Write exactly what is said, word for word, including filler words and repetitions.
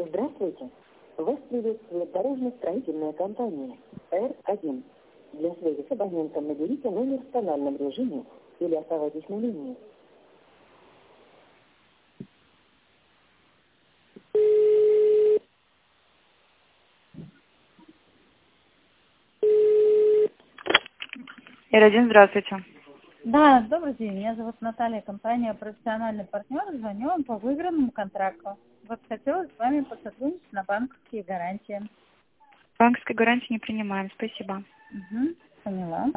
Здравствуйте. Вас приветствует дорожно-строительная компания Р один. Для связи с абонентом наберите номер в тональном режиме или оставайтесь на линии. Р один, здравствуйте. Да, добрый день. Меня зовут Наталья, компания «Профессиональный партнер». Звоню вам по выигранному контракту. Вот хотела с вами посотрудничать на банковские гарантии. Банковской гарантии не принимаем, спасибо. Угу, поняла.